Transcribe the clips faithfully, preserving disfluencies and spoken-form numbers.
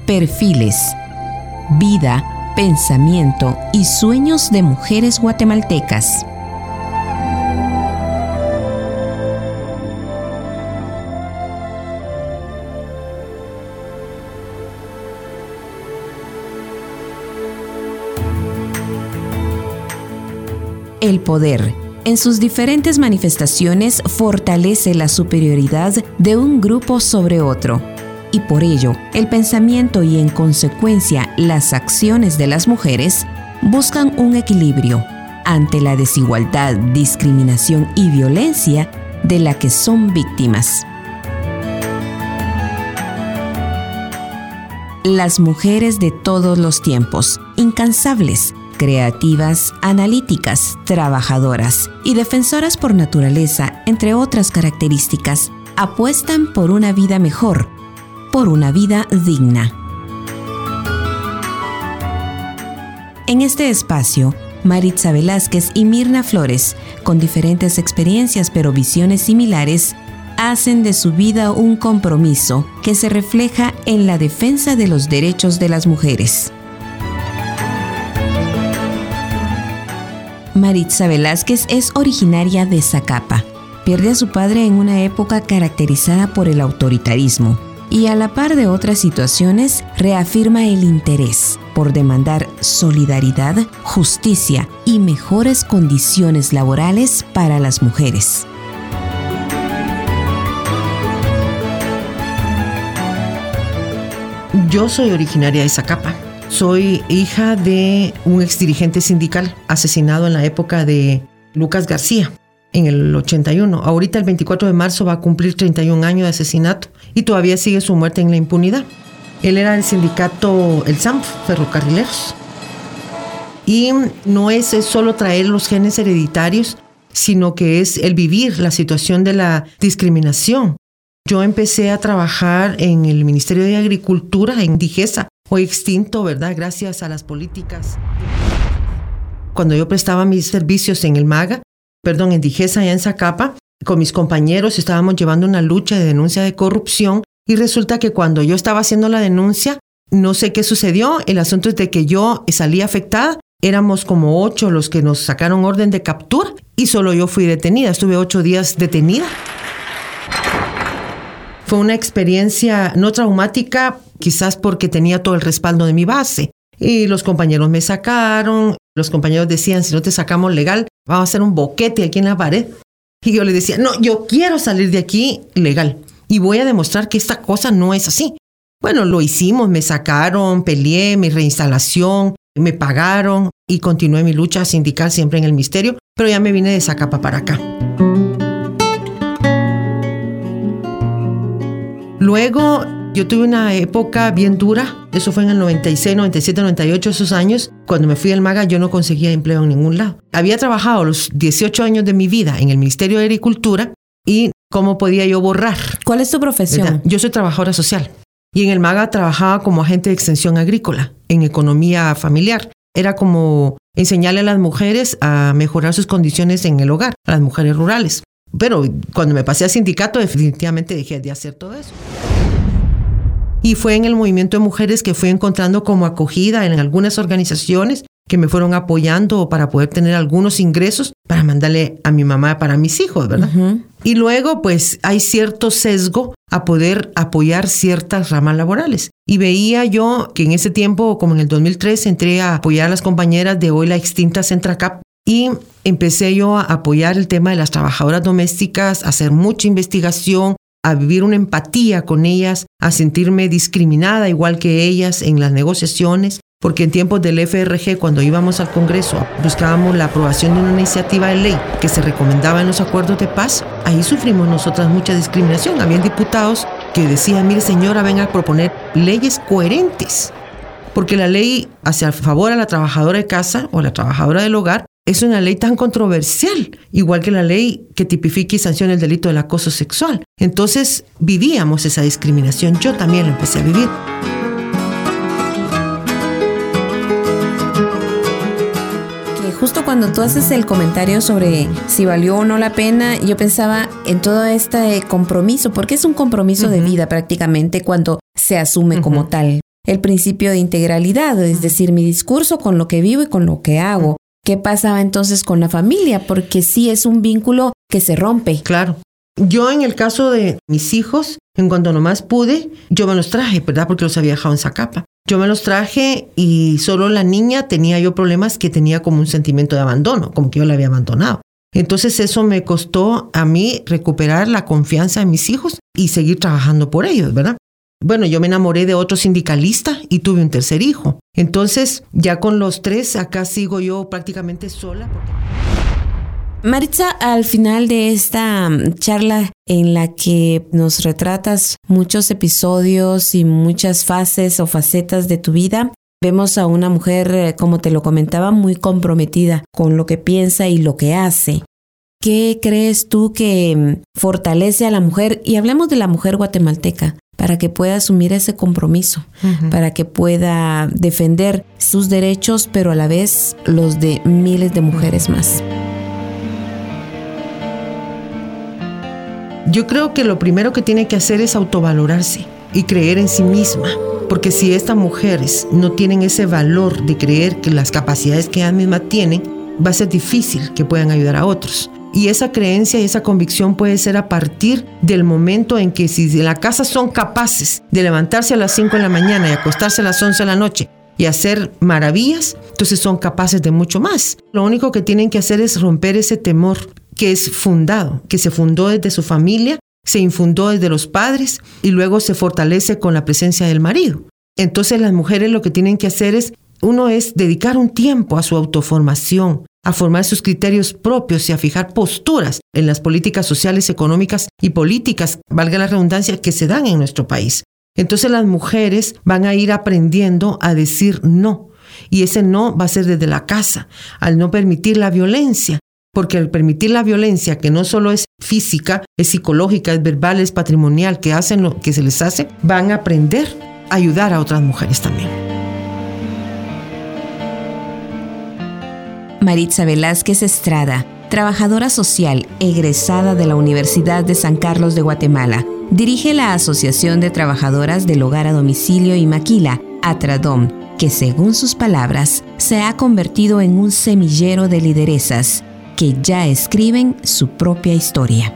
Perfiles, vida, pensamiento y sueños de mujeres guatemaltecas. El poder, en sus diferentes manifestaciones, fortalece la superioridad de un grupo sobre otro. Y por ello, el pensamiento y en consecuencia las acciones de las mujeres buscan un equilibrio ante la desigualdad, discriminación y violencia de la que son víctimas. Las mujeres de todos los tiempos, incansables, creativas, analíticas, trabajadoras y defensoras por naturaleza, entre otras características, apuestan por una vida mejor, por una vida digna. En este espacio, Maritza Velázquez y Mirna Flores, con diferentes experiencias pero visiones similares, hacen de su vida un compromiso que se refleja en la defensa de los derechos de las mujeres. Maritza Velázquez es originaria de Zacapa. Pierde a su padre en una época caracterizada por el autoritarismo y a la par de otras situaciones reafirma el interés por demandar solidaridad, justicia y mejores condiciones laborales para las mujeres. Yo soy originaria de Zacapa. Soy hija de un exdirigente sindical asesinado en la época de Lucas García, en el ochenta y uno. Ahorita el veinticuatro de marzo va a cumplir treinta y un años de asesinato y todavía sigue su muerte en la impunidad. Él era del sindicato, el S A M F, Ferrocarrileros. Y no es solo traer los genes hereditarios, sino que es el vivir la situación de la discriminación. Yo empecé a trabajar en el Ministerio de Agricultura, en Digesa, hoy extinto, ¿verdad? Gracias a las políticas. Cuando yo prestaba mis servicios en el MAGA, perdón, en Digesa, allá en Zacapa, con mis compañeros estábamos llevando una lucha de denuncia de corrupción y resulta que cuando yo estaba haciendo la denuncia, no sé qué sucedió, el asunto es de que yo salí afectada, éramos como ocho los que nos sacaron orden de captura y solo yo fui detenida, estuve ocho días detenida. Fue una experiencia no traumática, quizás porque tenía todo el respaldo de mi base. Y los compañeros me sacaron, los compañeros decían, si no te sacamos legal, vamos a hacer un boquete aquí en la pared. Y yo les decía, no, yo quiero salir de aquí legal y voy a demostrar que esta cosa no es así. Bueno, lo hicimos, me sacaron, peleé, mi reinstalación, me pagaron y continué mi lucha sindical siempre en el ministerio, pero ya me vine de Zacapa para acá. Luego, yo tuve una época bien dura, eso fue en el noventa y seis, noventa y siete, noventa y ocho, esos años. Cuando me fui al MAGA yo no conseguía empleo en ningún lado. Había trabajado los dieciocho años de mi vida en el Ministerio de Agricultura y ¿cómo podía yo borrar? ¿Cuál es tu profesión? ¿Verdad? Yo soy trabajadora social y en el MAGA trabajaba como agente de extensión agrícola en economía familiar. Era como enseñarle a las mujeres a mejorar sus condiciones en el hogar, a las mujeres rurales. Pero cuando me pasé al sindicato, definitivamente dejé de hacer todo eso. Y fue en el movimiento de mujeres que fui encontrando como acogida en algunas organizaciones que me fueron apoyando para poder tener algunos ingresos para mandarle a mi mamá para mis hijos, ¿verdad? Uh-huh. Y luego, pues, hay cierto sesgo a poder apoyar ciertas ramas laborales. Y veía yo que en ese tiempo, como en el dos mil tres, entré a apoyar a las compañeras de hoy la extinta Centracap. Y empecé yo a apoyar el tema de las trabajadoras domésticas, a hacer mucha investigación, a vivir una empatía con ellas, a sentirme discriminada igual que ellas en las negociaciones, porque en tiempos del F R G, cuando íbamos al Congreso, buscábamos la aprobación de una iniciativa de ley que se recomendaba en los acuerdos de paz, ahí sufrimos nosotras mucha discriminación. Habían diputados que decían, mire señora, venga a proponer leyes coherentes, porque la ley hacia favor a la trabajadora de casa o la trabajadora del hogar es una ley tan controversial, igual que la ley que tipifica y sanciona el delito del acoso sexual. Entonces vivíamos esa discriminación, yo también lo empecé a vivir. Que justo cuando tú haces el comentario sobre si valió o no la pena, yo pensaba en todo este compromiso, porque es un compromiso uh-huh. de vida prácticamente cuando se asume uh-huh. como tal. el principio de integralidad, es decir, mi discurso con lo que vivo y con lo que hago. ¿Qué pasaba entonces con la familia? Porque sí es un vínculo que se rompe. Claro. Yo en el caso de mis hijos, en cuanto nomás pude, yo me los traje, ¿verdad? Porque los había dejado en Zacapa. Yo me los traje y solo la niña tenía yo problemas que tenía como un sentimiento de abandono, como que yo la había abandonado. Entonces eso me costó a mí recuperar la confianza en mis hijos y seguir trabajando por ellos, ¿verdad? Bueno, yo me enamoré de otro sindicalista y tuve un tercer hijo. Entonces, ya con los tres, acá sigo yo prácticamente sola. Maritza, al final de esta charla en la que nos retratas muchos episodios y muchas fases o facetas de tu vida, vemos a una mujer, como te lo comentaba, muy comprometida con lo que piensa y lo que hace. ¿Qué crees tú que fortalece a la mujer? Y hablemos de la mujer guatemalteca, para que pueda asumir ese compromiso, uh-huh. para que pueda defender sus derechos, pero a la vez los de miles de mujeres más. Yo creo que lo primero que tiene que hacer es autovalorarse y creer en sí misma, porque si estas mujeres no tienen ese valor de creer que las capacidades que ellas mismas tienen, va a ser difícil que puedan ayudar a otros. Y esa creencia y esa convicción puede ser a partir del momento en que si en la casa son capaces de levantarse a las cinco de la mañana y acostarse a las once de la noche y hacer maravillas, entonces son capaces de mucho más. Lo único que tienen que hacer es romper ese temor que es fundado, que se fundó desde su familia, se infundó desde los padres y luego se fortalece con la presencia del marido. Entonces las mujeres lo que tienen que hacer es, uno es dedicar un tiempo a su autoformación, a formar sus criterios propios y a fijar posturas en las políticas sociales, económicas y políticas, valga la redundancia, que se dan en nuestro país. Entonces las mujeres van a ir aprendiendo a decir no, y ese no va a ser desde la casa, al no permitir la violencia, porque al permitir la violencia, que no solo es física, es psicológica, es verbal, es patrimonial, que hacen lo que se les hace, van a aprender a ayudar a otras mujeres también. Maritza Velázquez Estrada, trabajadora social egresada de la Universidad de San Carlos de Guatemala, dirige la Asociación de Trabajadoras del Hogar a Domicilio y Maquila, ATRADOM, que según sus palabras se ha convertido en un semillero de lideresas que ya escriben su propia historia.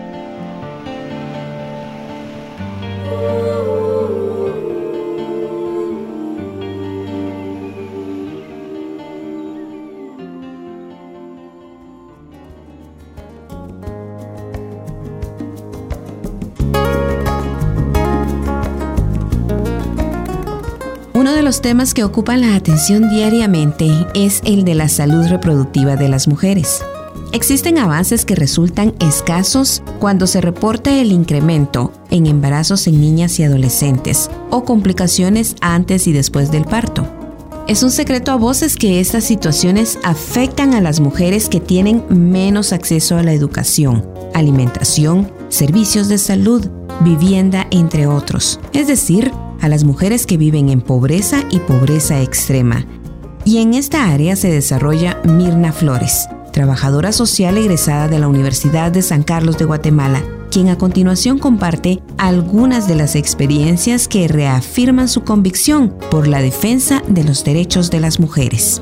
Uno de los temas que ocupan la atención diariamente es el de la salud reproductiva de las mujeres. Existen avances que resultan escasos cuando se reporta el incremento en embarazos en niñas y adolescentes o complicaciones antes y después del parto. Es un secreto a voces que estas situaciones afectan a las mujeres que tienen menos acceso a la educación, alimentación, servicios de salud, vivienda, entre otros. Es decir, a las mujeres que viven en pobreza y pobreza extrema. Y en esta área se desarrolla Mirna Flores, trabajadora social egresada de la Universidad de San Carlos de Guatemala, quien a continuación comparte algunas de las experiencias que reafirman su convicción por la defensa de los derechos de las mujeres.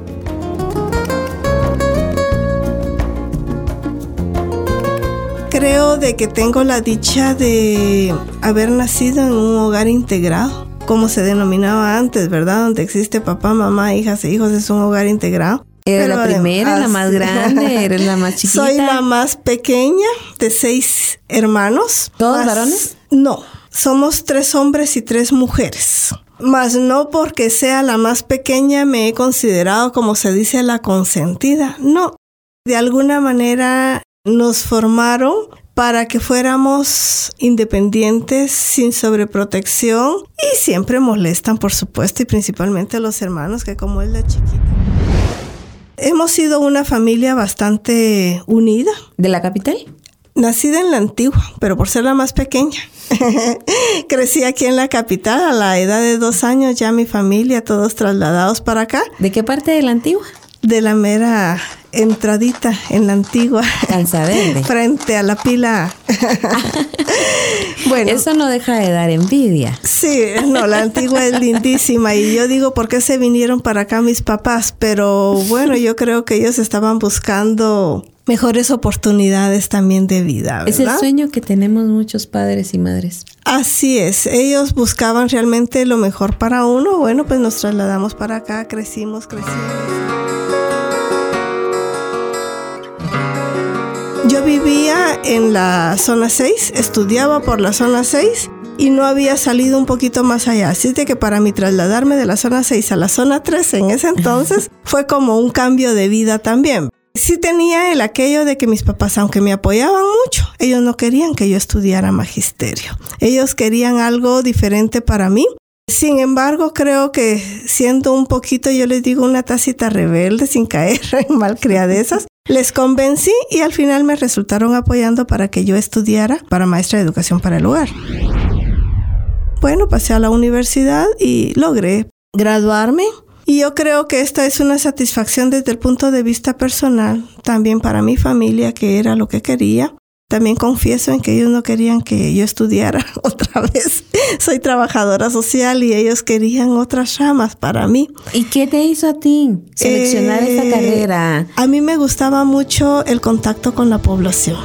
Creo de que tengo la dicha de haber nacido en un hogar integrado, como se denominaba antes, ¿verdad? Donde existe papá, mamá, hijas e hijos, es un hogar integrado. Eres la primera, además, la más grande, eres la más chiquita. Soy la más pequeña de seis hermanos. ¿Todos más, varones? No, somos tres hombres y tres mujeres. Mas no porque sea la más pequeña me he considerado, como se dice, la consentida. No, de alguna manera nos formaron para que fuéramos independientes, sin sobreprotección, y siempre molestan, por supuesto, y principalmente los hermanos, que como es la chiquita. Hemos sido una familia bastante unida. ¿De la capital? Nacida en la Antigua, pero por ser la más pequeña. Crecí aquí en la capital. A la edad de dos años ya mi familia, todos trasladados para acá. ¿De qué parte de la Antigua? De la mera entradita en la Antigua. Calza Verde. Frente a la pila. Bueno. Bueno, eso no deja de dar envidia. Sí, no, la antigua es lindísima y yo digo, ¿por qué se vinieron para acá mis papás? Pero bueno, yo creo que ellos estaban buscando mejores oportunidades también de vida, ¿verdad? Es el sueño que tenemos muchos padres y madres. Así es, ellos buscaban realmente lo mejor para uno. Bueno, pues nos trasladamos para acá, crecimos, crecimos. Yo vivía en la zona seis, estudiaba por la zona seis y no había salido un poquito más allá. Así de que para mí trasladarme de la zona seis a la zona tres en ese entonces fue como un cambio de vida también. Sí tenía el aquello de que mis papás, aunque me apoyaban mucho, ellos no querían que yo estudiara magisterio. Ellos querían algo diferente para mí. Sin embargo, creo que siendo un poquito, yo les digo, una tacita rebelde, sin caer en malcriadezas, les convencí y al final me resultaron apoyando para que yo estudiara para maestra de educación para el hogar. Bueno, pasé a la universidad y logré graduarme. Y yo creo que esta es una satisfacción desde el punto de vista personal, también para mi familia, que era lo que quería. También confieso en que ellos no querían que yo estudiara otra vez. Soy trabajadora social y ellos querían otras ramas para mí. ¿Y qué te hizo a ti seleccionar eh, esta carrera? A mí me gustaba mucho el contacto con la población.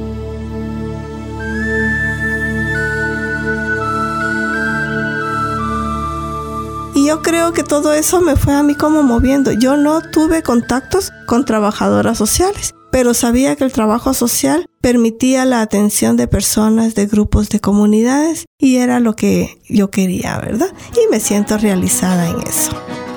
Y yo creo que todo eso me fue a mí como moviendo. Yo no tuve contactos con trabajadoras sociales, pero sabía que el trabajo social permitía la atención de personas, de grupos, de comunidades, y era lo que yo quería, ¿verdad? Y me siento realizada en eso.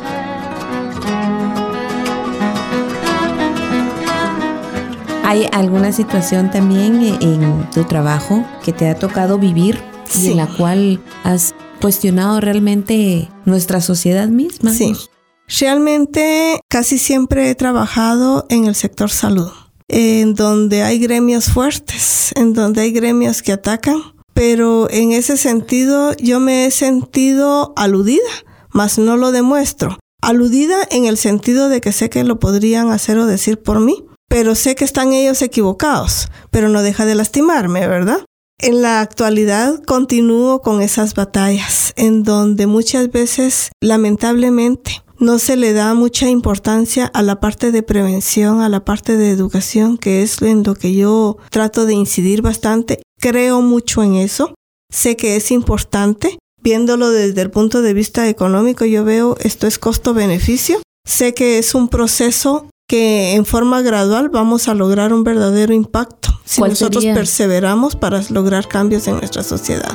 ¿Hay alguna situación también en tu trabajo que te ha tocado vivir Sí. y en la cual has cuestionado realmente nuestra sociedad misma? Sí. Realmente casi siempre he trabajado en el sector salud, en donde hay gremios fuertes, en donde hay gremios que atacan, pero en ese sentido yo me he sentido aludida, mas no lo demuestro. Aludida en el sentido de que sé que lo podrían hacer o decir por mí, pero sé que están ellos equivocados, pero no deja de lastimarme, ¿verdad? En la actualidad continúo con esas batallas, en donde muchas veces, lamentablemente, no se le da mucha importancia a la parte de prevención, a la parte de educación, que es en lo que yo trato de incidir bastante. Creo mucho en eso. Sé que es importante. Viéndolo desde el punto de vista económico, yo veo esto es costo-beneficio. Sé que es un proceso que en forma gradual vamos a lograr un verdadero impacto si nosotros sería? perseveramos para lograr cambios en nuestra sociedad.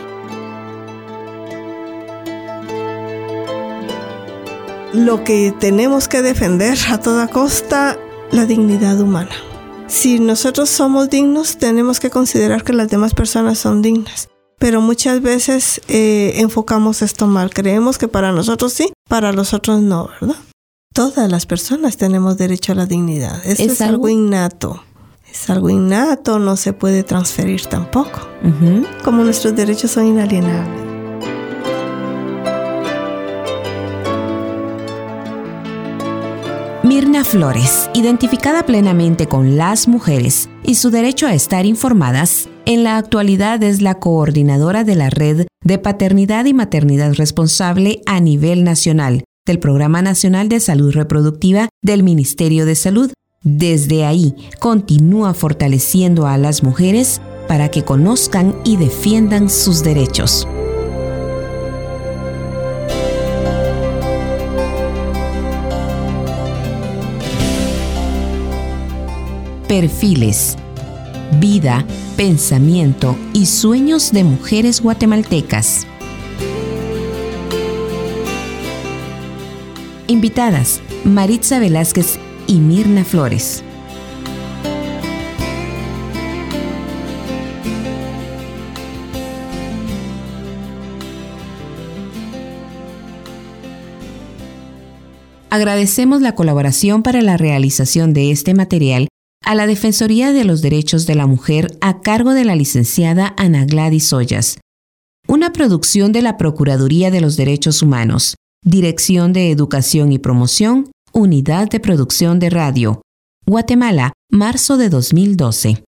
Lo que tenemos que defender a toda costa, la dignidad humana. Si nosotros somos dignos, tenemos que considerar que las demás personas son dignas. Pero muchas veces eh, enfocamos esto mal. Creemos que para nosotros sí, para los otros no, ¿verdad? Todas las personas tenemos derecho a la dignidad. Eso es, es algo innato. Es algo innato, no se puede transferir tampoco. Uh-huh. Como nuestros derechos son inalienables. Mirna Flores, identificada plenamente con las mujeres y su derecho a estar informadas, en la actualidad es la coordinadora de la Red de Paternidad y Maternidad Responsable a nivel nacional del Programa Nacional de Salud Reproductiva del Ministerio de Salud. Desde ahí, continúa fortaleciendo a las mujeres para que conozcan y defiendan sus derechos. Perfiles, vida, pensamiento y sueños de mujeres guatemaltecas. Invitadas, Maritza Velázquez y Mirna Flores. Agradecemos la colaboración para la realización de este material a la Defensoría de los Derechos de la Mujer a cargo de la licenciada Ana Gladys Ollas. Una producción de la Procuraduría de los Derechos Humanos, Dirección de Educación y Promoción, Unidad de Producción de Radio. Guatemala, marzo de dos mil doce.